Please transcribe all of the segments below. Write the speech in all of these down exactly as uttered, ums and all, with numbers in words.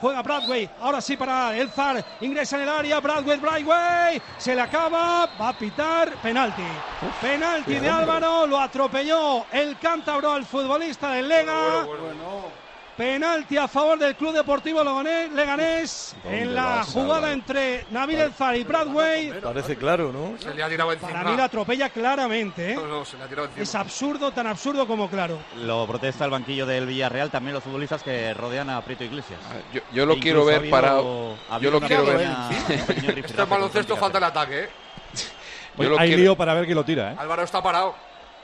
juega Bradway, ahora sí para el Zar, ingresa en el área, Bradway, Bradway, se le acaba, va a pitar, penalti. Uf, penalti de Álvaro, lo atropelló el cántabro al futbolista del Lega. Bueno, bueno, bueno. Penalti a favor del Club Deportivo Leganés en la jugada entre Nabil El Zar y Bradway. Parece claro, ¿no? Se le ha tirado encima. Para mí la atropella claramente, ¿eh? No, no, se le ha tirado encima. Es absurdo, tan absurdo como claro. Lo protesta el banquillo del Villarreal, también los futbolistas que rodean a Prieto Iglesias. Yo, yo lo quiero ver parado. Yo lo quiero ver. Este es baloncesto, falta el ataque, ¿eh? Yo lo Hay quiero... lío para ver quién lo tira, ¿eh? Álvaro está parado.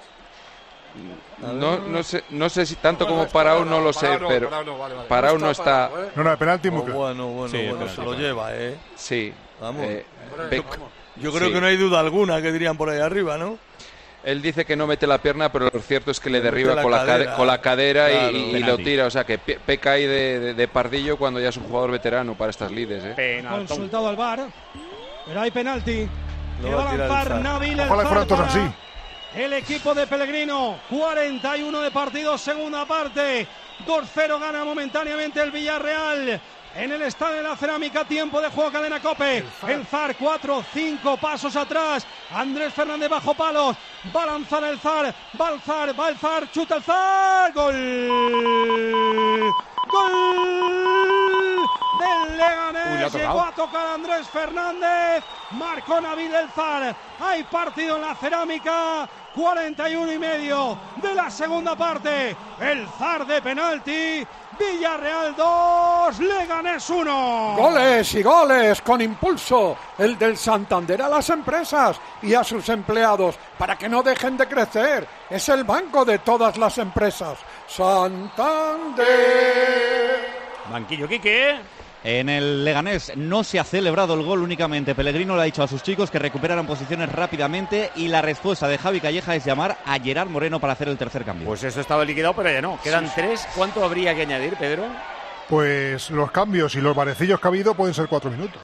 No, no sé, no sé si tanto como Parao, no lo sé, pero Parao no está. No, no, el penalti muy claro. Bueno, bueno, sí, bueno, se lo lleva, ¿eh? Sí. Vamos. Eh, yo, yo creo sí. que no hay duda alguna, que dirían por ahí arriba, ¿no? Él dice que no mete la pierna, pero lo cierto es que le derriba la con, cadera, la con la cadera claro, y, y lo tira. O sea, que peca ahí de, de, de pardillo cuando ya es un jugador veterano para estas lides, ¿eh? Penaltón. Consultado al V A R, pero hay penalti. No que va a lanzar Nabil El Zar. El equipo de Pellegrino, cuarenta y uno de partido, segunda parte. dos cero gana momentáneamente el Villarreal. En el estadio de la Cerámica, tiempo de juego, cadena COPE. El Zar, el Zar cuatro cinco pasos atrás. Andrés Fernández bajo palos. Va a lanzar el Zar. Va el Zar, va el Zar, chuta el Zar. ¡Gol! ¡Gol! Del Leganés. Llegó a tocar Andrés Fernández. Marcó Nabil El Zar. Hay partido en la Cerámica. cuarenta y uno y medio de la segunda parte. El Zar de penalti. Villarreal dos, Leganés uno. Goles y goles con impulso. El del Santander a las empresas y a sus empleados para que no dejen de crecer. Es el banco de todas las empresas. Santander. Banquillo Quique. En el Leganés no se ha celebrado el gol únicamente. Pellegrino le ha dicho a sus chicos que recuperaran posiciones rápidamente y la respuesta de Javi Calleja es llamar a Gerard Moreno para hacer el tercer cambio. Pues eso estaba liquidado, pero ya no. Quedan sí. tres. ¿Cuánto habría que añadir, Pedro? Pues los cambios y los varecillos que ha habido pueden ser cuatro minutos.